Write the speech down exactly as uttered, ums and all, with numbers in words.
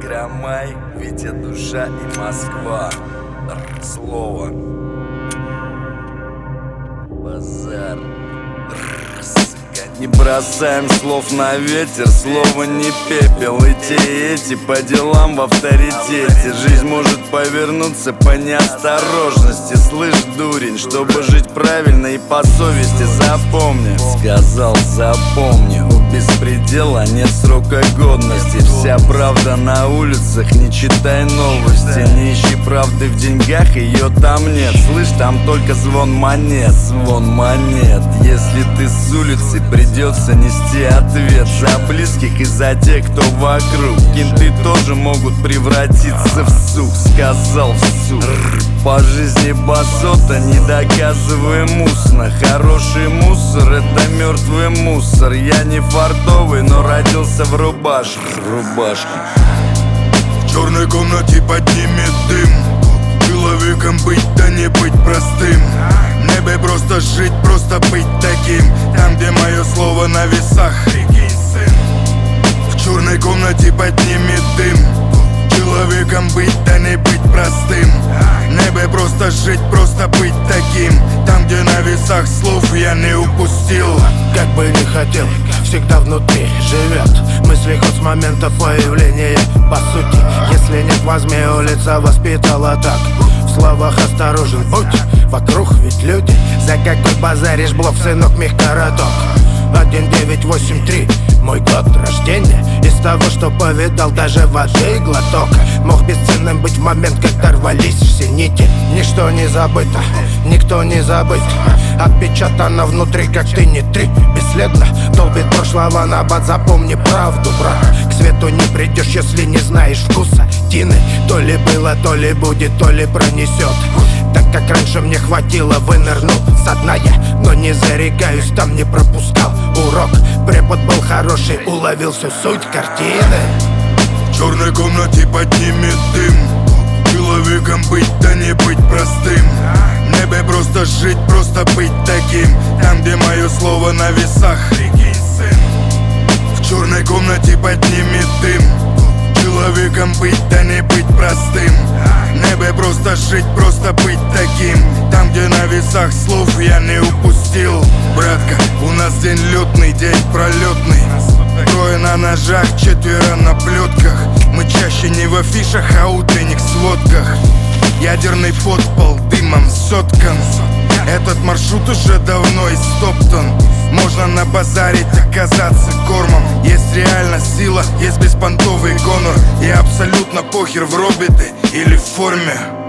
Громай, Витя, душа и Москва. Р, слово. Базар. Р, сука. Не бросаем слов на ветер, слово не пепел. И те, и эти по делам в авторитете. Жизнь может повернуться по неосторожности. Слышь, дурень, чтобы жить правильно и по совести, запомни. Сказал, запомни, у беспредела нет срока годности. Вся правда на улицах, не читай новости. Не ищи правды в деньгах, ее там нет. Слышь, там только звон монет, звон монет. Если ты с улицы, придется нести ответ за близких и за тех, кто вокруг. Кенты тоже могут превратиться в сук. Сказал в сук. По жизни басота, не доказываем устно. Хороший мусор — это мертвый мусор. Я не фартовый, но родился в рубашке. Рубашке. В черной комнате поднимет дым. Человеком быть, да не быть простым. Мне бы просто жить, просто быть таким. Там, где мое слово на весах. В черной комнате поднимет дым. Человеком быть, да не быть простым. Мне бы просто жить, просто быть таким. Там, где на весах слов я не упустил. Как бы не хотел, всегда внутри живет мысли хоть с момента появления. По сути, если нет, возьми, улица воспитала так. В словах осторожен будь, вокруг ведь люди. За какой базаришь блок, сынок, мех-короток. Один девять восемь три, мой год рождения. Из того, что повидал, даже воды глоток. Мог бесценным быть в момент, когда рвались все нити. Ничто не забыто, никто не забыт. Отпечатано внутри, как ты не три. Бесследно долбит прошлого набат. Запомни правду, брат. К свету не придешь, если не знаешь вкуса тины. То ли было, то ли будет, то ли пронесет. Так как раньше мне хватило, вынырнул со дна я. Но не зарекаюсь, там не пропускал урок. Препод был хороший, уловил всю суть картины. В черной комнате поднимет дым. Человеком быть, да не быть простым. Мне бы просто жить, просто быть таким. Там, где мое слово на весах. В черной комнате поднимет дым. Человеком быть, да не быть простым. Мне бы просто жить, просто быть таким. Там, где на весах слов я не упустил. Братка, у нас день летный, день пролетный. Трое на ножах, четверо на плетках. Мы чаще не в афишах, а утренних сводках. Ядерный подпол дымом соткан. Этот маршрут уже давно истоптан. Можно набазарить, оказаться кормом. Есть реально сила, есть беспонтовый гонор. И абсолютно похер, в робе ты или в форме.